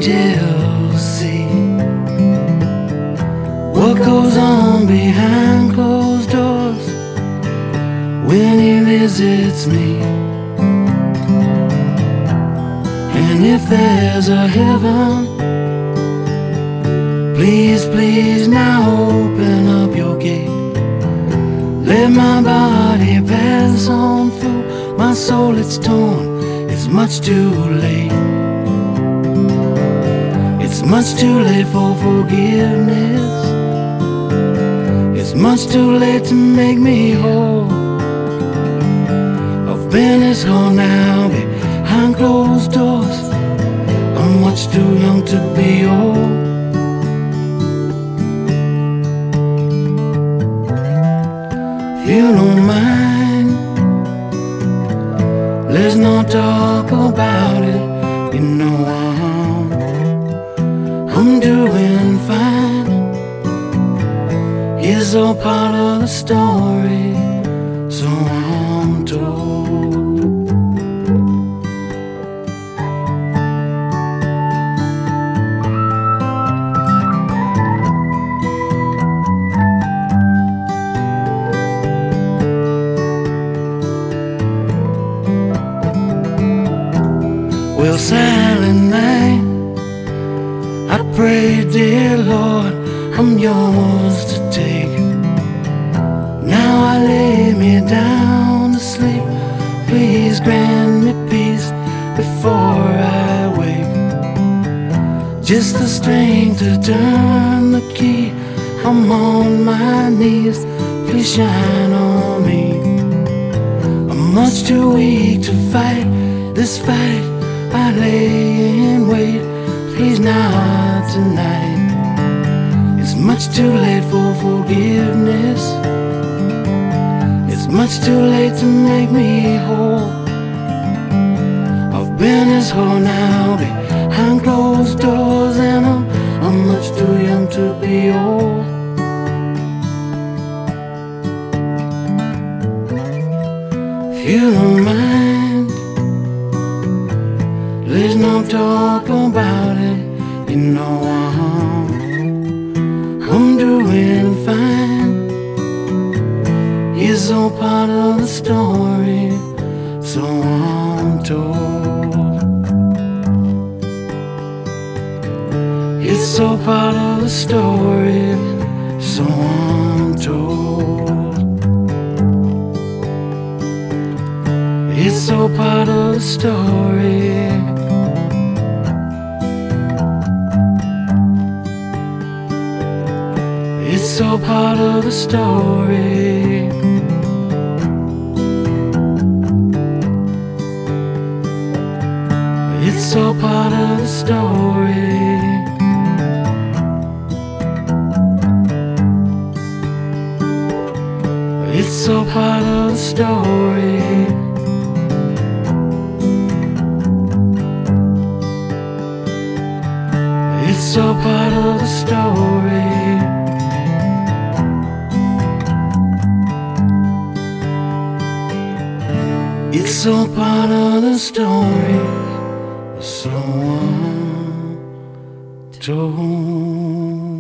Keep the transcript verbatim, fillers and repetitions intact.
jealousy. What goes on behind closed doors when he visits me? And if there's a heaven, please, please now open up your gate. Let my body pass on through. My soul, it's torn, it's much too late. It's much too late for forgiveness. It's much too late to make me whole. I've been as whole now behind closed doors. I'm much too young to be old. If you don't mind, let's not talk about it. You know I'm, I'm doing fine. It's all part of the story, so I'm told. Well, silent night, I pray, dear Lord, I'm yours to take. Now I lay me down to sleep. Please grant me peace before I wake. Just the strength to turn the key. I'm on my knees, please shine on me. I'm much too weak to fight this fight. I lay in wait, please not tonight. It's much too late for forgiveness. It's much too late to make me whole. I've been as whole now behind closed doors, and I'm, I'm much too young to be old. If you don't mind, let's not talk about it. You know I'm, I'm doing fine. It's all part of the story, so I'm told. It's all part of the story, so I'm told. It's all part of the story. It's all part of the story. It's all part of the story. It's all part of the story. It's all part of the story. It's all part of the story, so I'm told.